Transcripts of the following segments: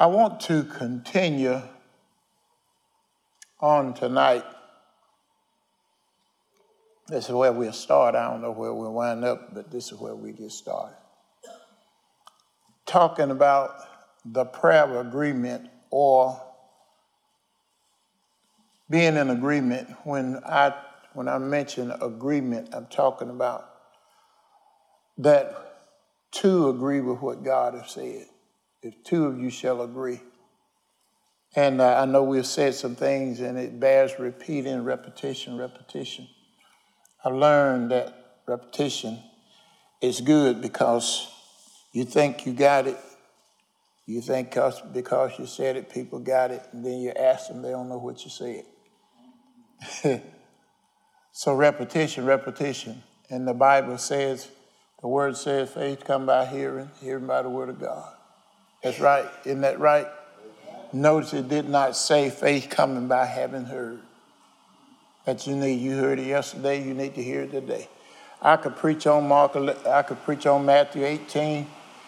I want to continue on tonight. This is where we'll start. I don't know where we'll wind up, but this is where we get started. Talking about the prayer of agreement, or being in agreement. When I mention agreement, I'm talking about that two agree with what God has said. If two of you shall agree. And I know we've said some things and it bears repeating, repetition. I learned that repetition is good because you think you got it. You think because you said it, people got it. And then you ask them, they don't know what you said. So repetition. And the Bible says, the word says, faith come by hearing, hearing by the word of God. That's right. Isn't that right? Notice it did not say faith coming by having heard. That you need. You heard it yesterday. You need to hear it today. I could preach on Matthew 18,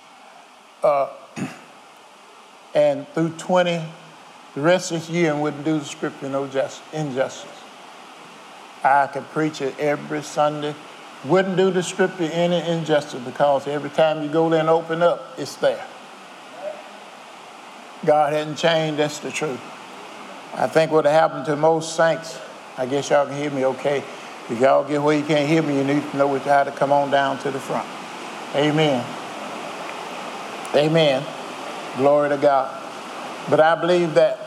and through 20, the rest of this year, and wouldn't do the scripture no injustice. I could preach it every Sunday. Wouldn't do the scripture any injustice because every time you go there and open up, it's there. God hadn't changed, that's the truth. I think what happened to most saints, I guess y'all can hear me okay. If y'all get where you can't hear me, you need to know how to come on down to the front. Amen. Glory to God. But I believe that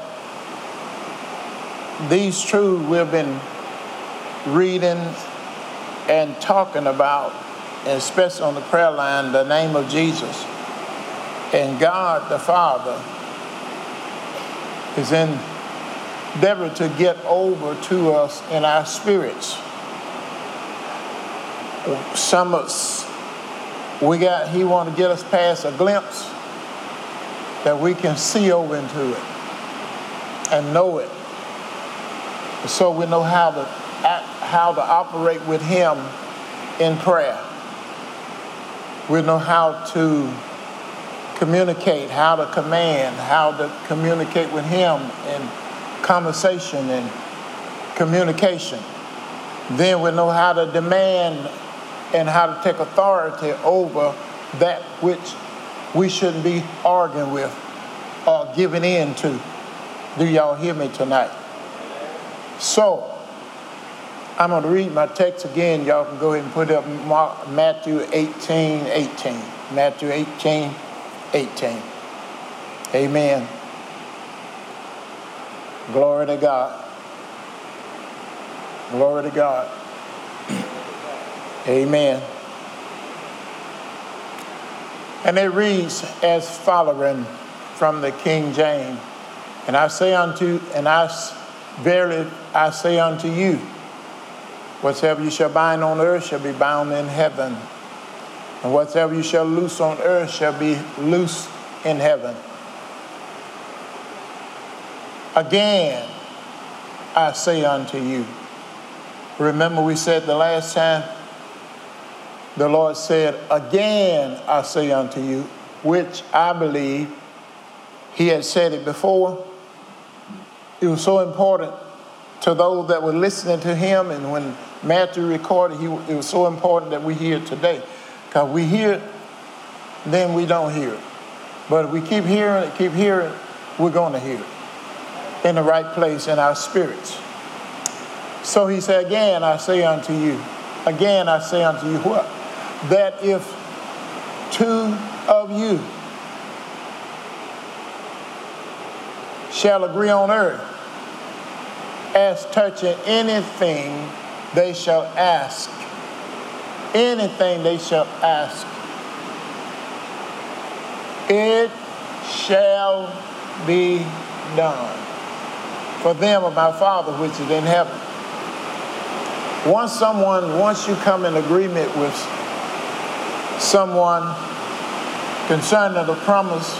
these truths we've been reading and talking about, and especially on the prayer line, the name of Jesus. And God the Father is endeavored to get over to us in our spirits. Some of us, he want to get us past a glimpse that we can see over into it and know it. So we know how to operate with him in prayer. We know how to communicate, how to command, how to communicate with him in conversation and communication. Then we know how to demand and how to take authority over that which we shouldn't be arguing with or giving in to. Do y'all hear me tonight? So, I'm going to read my text again. Y'all can go ahead and put up Matthew 18:18. Matthew 18:18. Amen. Glory to God. Glory to God. Amen. And it reads as following from the King James. And verily I say unto you, whatsoever you shall bind on earth shall be bound in heaven. And whatsoever you shall loose on earth shall be loosed in heaven. Again, I say unto you. Remember we said the last time, the Lord said, again, I say unto you, which I believe he had said it before. It was so important to those that were listening to him, and when Matthew recorded, it was so important that we hear it today. Because we hear it, then we don't hear it. But if we keep hearing it, we're going to hear it in the right place in our spirits. So he said, again, I say unto you what? That if two of you shall agree on earth as touching anything they shall ask, it shall be done for them of my Father which is in heaven. Once you come in agreement with someone concerning the promise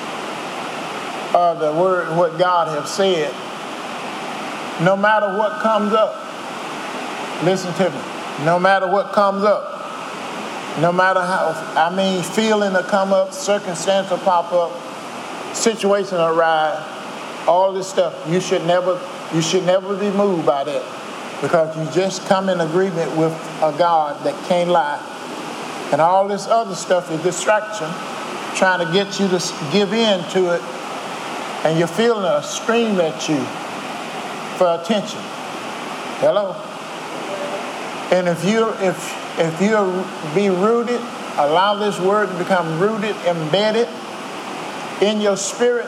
of the word, what God has said, no matter what comes up, listen to me, no matter what comes up, no matter how, feeling will come up, circumstance will pop up, situation arise, all this stuff, you should never be moved by that, because you just come in agreement with a God that can't lie. And all this other stuff is distraction, trying to get you to give in to it, and you're feeling a scream at you for attention. Hello? And if you be rooted, allow this word to become rooted, embedded in your spirit,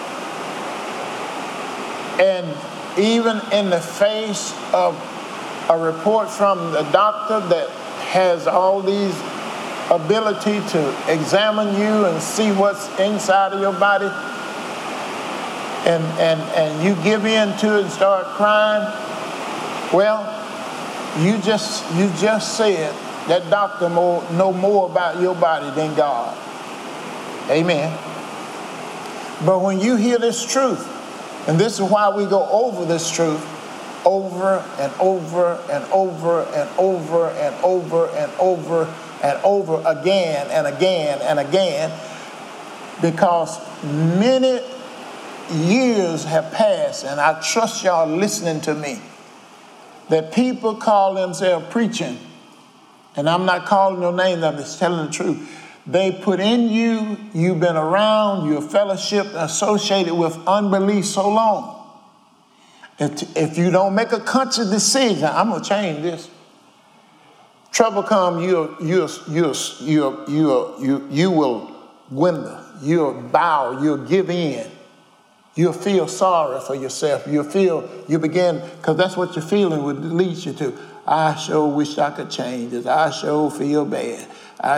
and even in the face of a report from the doctor that has all these ability to examine you and see what's inside of your body, and you give in to it and start crying, well, you just said that doctor know more about your body than God. Amen. But when you hear this truth, and this is why we go over this truth over and over and over and over and over and over and over again and again and again, because many years have passed, and I trust y'all listening to me, that people call themselves preaching, and I'm not calling no names, I'm just telling the truth. They put in you, you've been around, you're fellowship associated with unbelief so long. If you don't make a conscious decision, I'm gonna change this, trouble come, you will dwindle, you'll bow, you'll give in, you'll feel sorry for yourself, you begin, because that's what you're feeling would lead you to. I sure wish I could change this. I sure feel bad.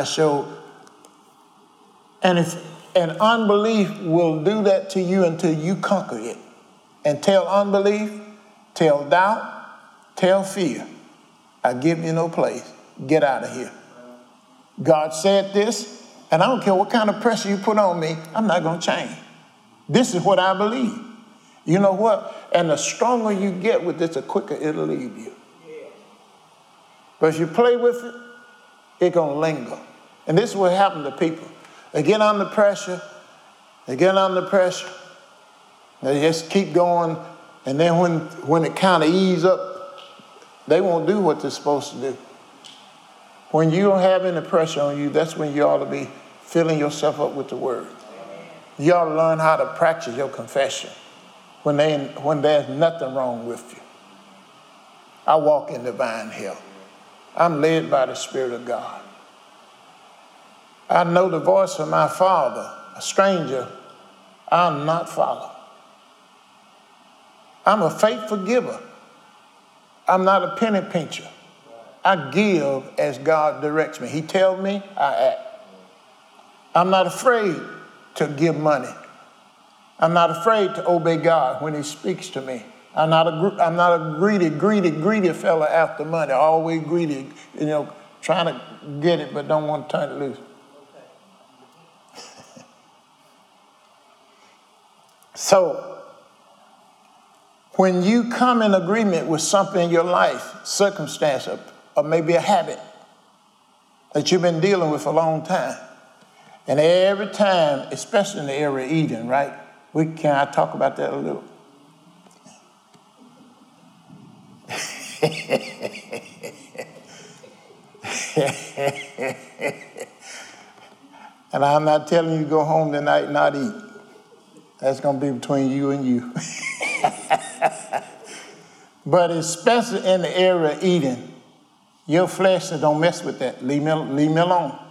And unbelief will do that to you until you conquer it. And tell unbelief, tell doubt, tell fear, I give you no place. Get out of here. God said this, and I don't care what kind of pressure you put on me, I'm not going to change. This is what I believe. You know what? And the stronger you get with this, the quicker it'll leave you. But if you play with it, it's going to linger. And this is what happened to people. They get under pressure. They just keep going. And then when it kind of ease up, they won't do what they're supposed to do. When you don't have any pressure on you, that's when you ought to be filling yourself up with the word. You ought to learn how to practice your confession when there's nothing wrong with you. I walk in divine health. I'm led by the Spirit of God. I know the voice of my Father. A stranger, I'll not follow. I'm a faithful giver. I'm not a penny pincher. I give as God directs me. He tells me, I act. I'm not afraid to give money. I'm not afraid to obey God when he speaks to me. I'm not a greedy fella after money, always greedy, trying to get it but don't want to turn it loose. So, when you come in agreement with something in your life, circumstance, or maybe a habit that you've been dealing with for a long time, and every time, especially in the area of eating, right? Can I talk about that a little? And I'm not telling you to go home tonight and not eat. That's going to be between you and you. But especially in the area of eating, your flesh says, don't mess with that. Leave me alone.